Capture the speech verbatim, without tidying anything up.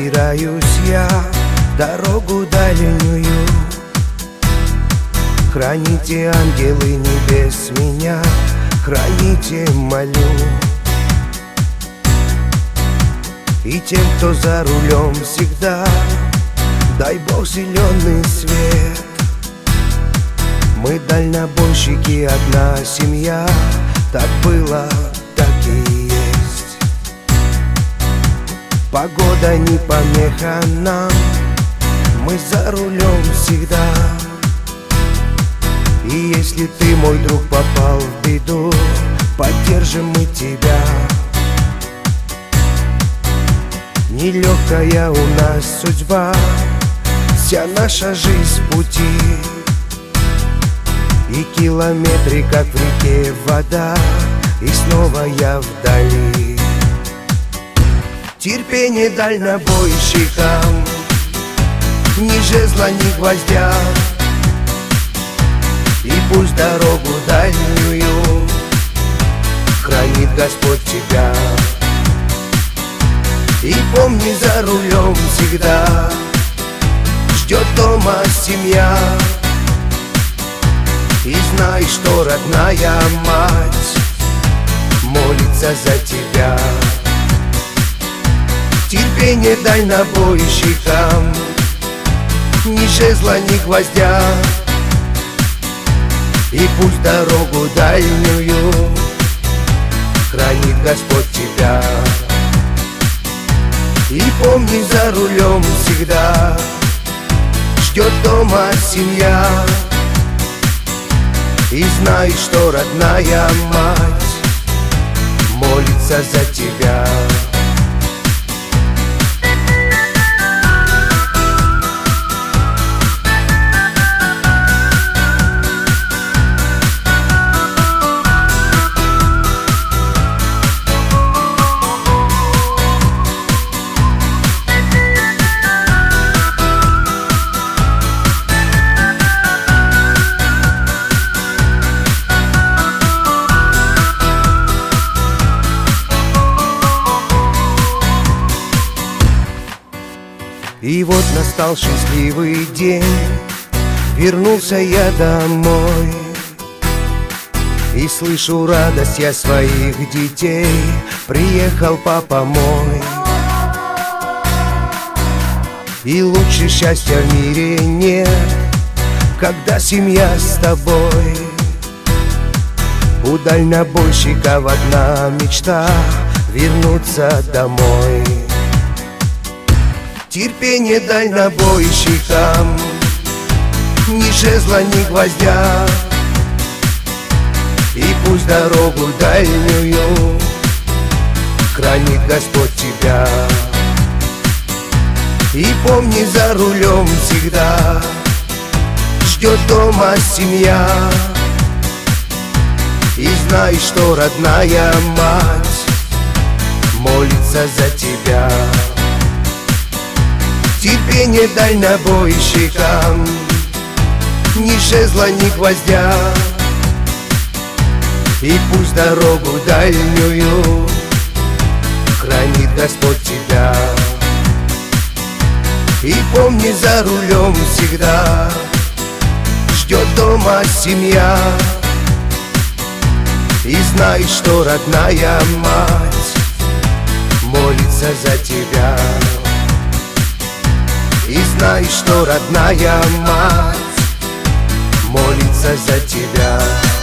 собираюсь я дорогу дальнюю. Храните, ангелы небес, меня, храните, молю. И тем, кто за рулем всегда, дай Бог зеленый свет. Мы дальнобойщики, одна семья, так было, так и есть. Погода не помеха нам, мы за рулем всегда. И если ты, мой друг, попал в беду, поддержим мы тебя. Нелегкая у нас судьба, вся наша жизнь в пути. И километры, как в реке вода, и снова я вдали. Терпение дальнобойщикам, ни жезла, ни гвоздя. И пусть дорогу дальнюю хранит Господь тебя. И помни, за рулем всегда ждет дома семья. И знай, что родная мать молится за тебя. Терпение дальнобойщикам, ни жезла, ни гвоздя. И пусть дорогу дальнюю хранит Господь тебя. И помни, за рулем всегда ждет дома семья. И знай, что родная мать молится за тебя. И вот настал счастливый день, вернулся я домой. И слышу радость я своих детей, приехал папа мой. И лучше счастья в мире нет, когда семья с тобой. У дальнобойщиков одна мечта — вернуться домой. Терпение дальнобойщикам, ни жезла, ни гвоздя. И пусть дорогу дальнюю хранит Господь тебя. И помни, за рулем всегда ждет дома семья. И знай, что родная мать молится за тебя. Терпение дальнобойщикам, ни жезла, ни гвоздя. И пусть дорогу дальнюю хранит Господь тебя. И помни, за рулем всегда ждет дома семья. И знай, что родная мать молится за тебя. И знай, что родная мать молится за тебя.